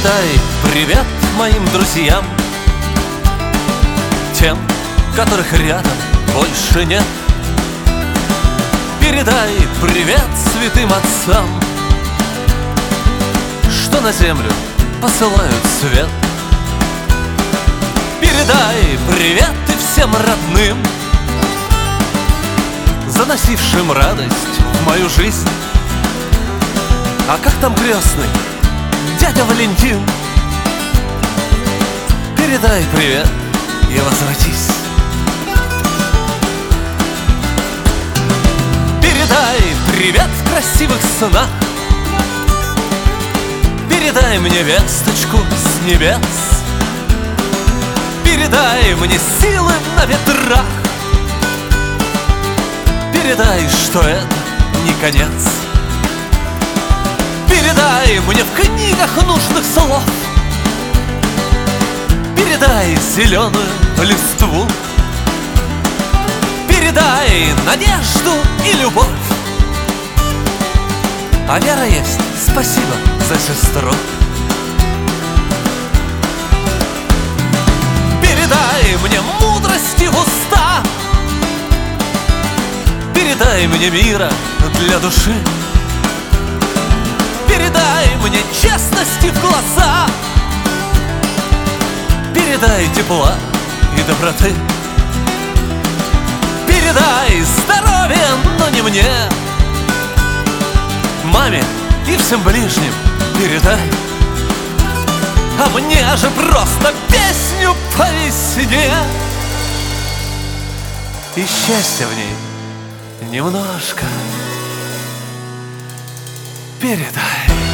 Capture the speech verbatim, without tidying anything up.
Передай привет моим друзьям, тем, которых рядом больше нет. Передай привет святым отцам, что на землю посылают свет. Передай привет и всем родным, заносившим радость в мою жизнь. А как там крестный, дядя Валентин? Передай привет и возвратись. Передай привет в красивых снах, передай мне весточку с небес. Передай мне силы на ветрах, передай, что это не конец. Передай мне в книгах нужных слов, передай зеленую листву, передай надежду и любовь. А вера есть, спасибо за сестру. Передай мне мудрости в уста, передай мне мира для души, передай мне честности в глаза, передай тепла и доброты. Передай здоровье, но не мне, маме и всем ближним передай. А мне же просто песню по весне, и счастья в ней немножко передай.